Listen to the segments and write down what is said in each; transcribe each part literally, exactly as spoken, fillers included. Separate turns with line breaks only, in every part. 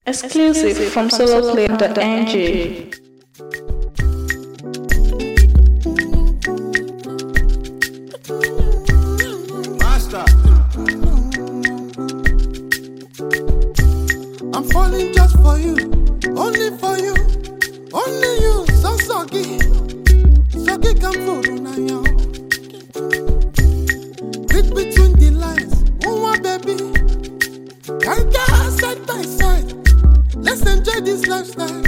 Exclusive from solo plane dot n g.
I'm falling just for you, only for you, only you. So soggy, soggy come for now. Read between the lines, oh my baby. Can't get side by side. Let's enjoy this lifestyle.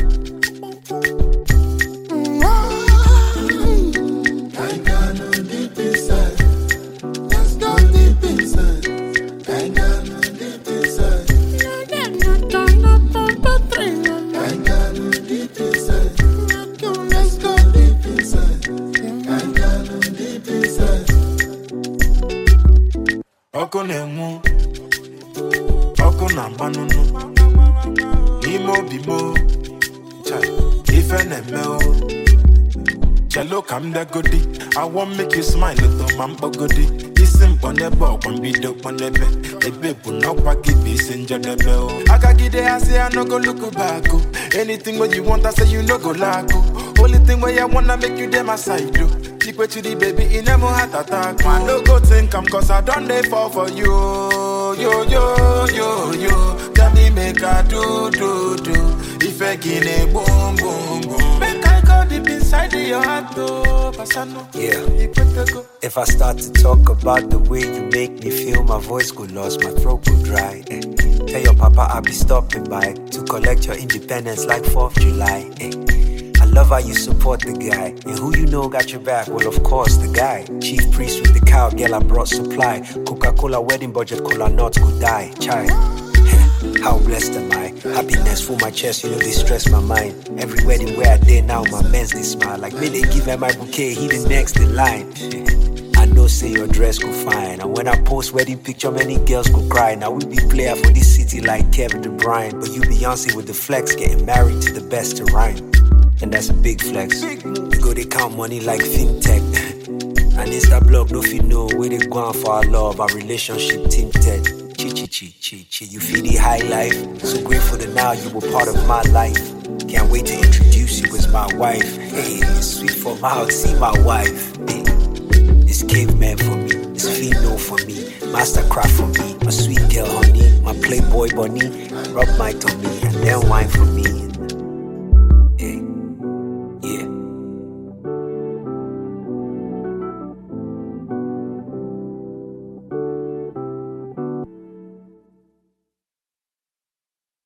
Can't get no deep inside. Let's go deep inside. Can't get no deep inside. Let's go deep inside. Can't get no deep inside.
Oko nemu, oko na banunu, imo bimo, chai, ife neme o. Chelo kam da godi, I want make you smile little mambo godi. Isim pone bo, kon bido pone be, ebe bu no kwa gibi sinja debe o. Aka gide I say I no go look back o. Anything when you want I say you no go lack o. Only thing where I wanna make you dem my side o. Stick with you the baby in a mo heart attack. Man no go think I'm cause I done they fall for you. Yo yo yo yo. Tell me make I do do do. If I get a boom boom boom. Make I go deep inside your heart though. Pasano.
Yeah. If I start to talk about the way you make me feel, my voice go lost, my throat go dry. Eh. Tell your papa I'll be stopping by to collect your independence like fourth of July. Eh. I love how you support the guy. And who you know got your back? Well, of course, the guy. Chief priest with the cow, girl, I brought supply. Coca-Cola wedding budget, cola nuts go die. Chai. How blessed am I? Happiness full my chest, you know they stress my mind. Every wedding where I did now, my men's they smile. Like me, they give them my bouquet, he the next in line. I know say your dress go fine. And when I post wedding picture, many girls go cry. Now we be player for this city like Kevin De Bruyne. But you Beyonce with the flex, getting married to the best to rhyme. And that's a big flex. We go they count money like fintech. And Insta blog no fit know where they going for our love, our relationship tinted. Chi chi chi chi chi. You feel the high life. So grateful that now you were part of my life. Can't wait to introduce you as my wife. Hey, it's sweet for mouth, see my wife. Hey, it's caveman for me, it's female for me, mastercraft for me, my sweet girl honey, my playboy bunny, rub my tummy and then wine for me.